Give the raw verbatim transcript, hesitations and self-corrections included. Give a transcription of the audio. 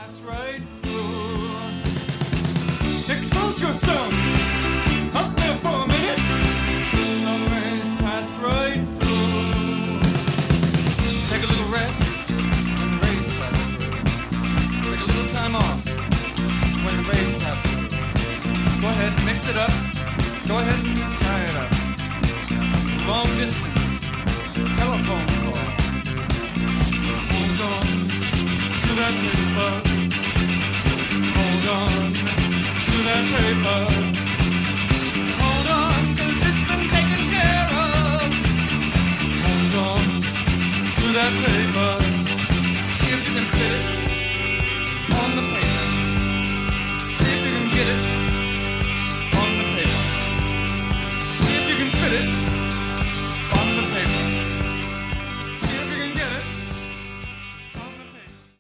Pass right through. Expose yourself. Up there for a minute. Sun rays pass right through. Take a little rest when the rays pass through. Take a little time off when the rays pass through. Go ahead, mix it up. Go ahead and tie it up. Long distance telephone call. Hold on to that paper. Hold on to that paper. Hold on, 'cause it's been taken care of. Hold on to that paper.